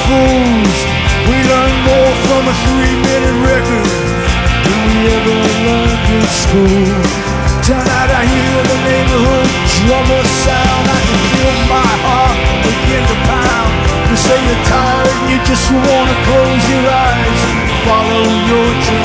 fools. We learn more from a 3-minute record than we ever learned in school. Tonight I hear the neighborhood drummer sound. I can feel my heart begin to pound. You say you're tired and you just wanna close your eyes and follow your dreams.